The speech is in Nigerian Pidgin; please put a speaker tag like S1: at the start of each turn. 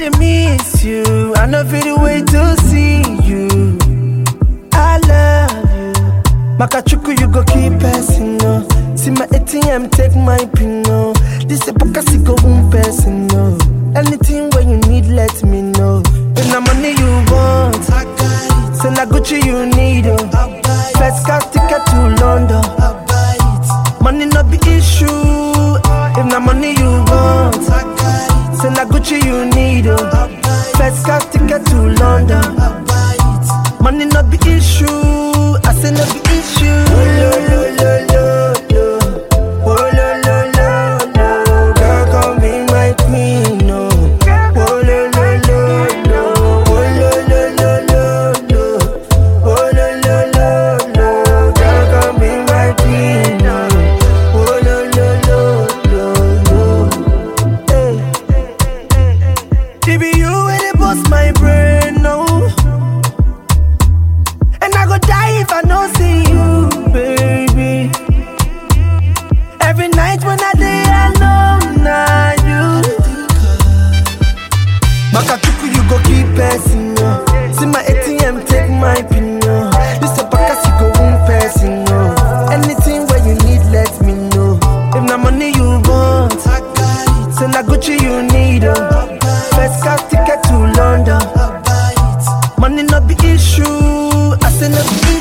S1: dey miss you. I no feel the way to see you. I love you. Makachuku, you go keep passing, no. See my ATM, take my pin, no. This a pokasi go person, no. Anything when you need, let me know. If the money you want, I got it. Send a Gucci you need, oh. First class ticket to London. Money not be issue. If the money you want, I got it. Send a Gucci you need, oh. First class ticket to London. Money not be issue. I say not be issue. Oh, lo, lo, lo, lo, lo. Oh, lo, lo, lo, lo. Girl, come be my queen, no. Oh, lo, lo, lo, lo. Oh, lo, lo, lo, lo, lo. Oh, lo, lo, lo, lo. Girl, come be my queen, no. Oh, lo, lo, lo, lo, lo. Hey. It be you where they bust my brain, no. And I go die if I don't see you, baby. Every night when I lay alone, now you. Makachuku, you go keep passing, no. See my ATM, take my pin, no. This a bakasi go person, no. Anything where you need, let me know. If the money you want, I got it. Send a Gucci you need, oh. First class ticket to London. Money not be issue. I say no be